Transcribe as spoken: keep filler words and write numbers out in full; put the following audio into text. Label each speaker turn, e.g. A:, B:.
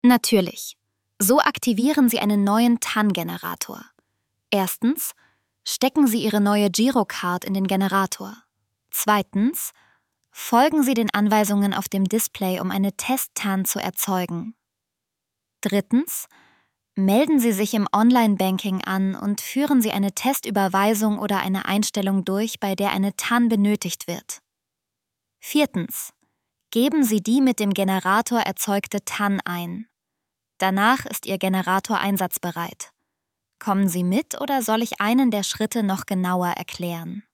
A: Natürlich. So aktivieren Sie einen neuen T A N-Generator. Erstens, stecken Sie Ihre neue Girocard in den Generator. Zweitens, folgen Sie den Anweisungen auf dem Display, um eine Test-T A N zu erzeugen. Drittens, melden Sie sich im Online-Banking an und führen Sie eine Testüberweisung oder eine Einstellung durch, bei der eine T A N benötigt wird. Viertens, geben Sie die mit dem Generator erzeugte T A N ein. Danach ist Ihr Generator einsatzbereit. Kommen Sie mit oder soll ich einen der Schritte noch genauer erklären?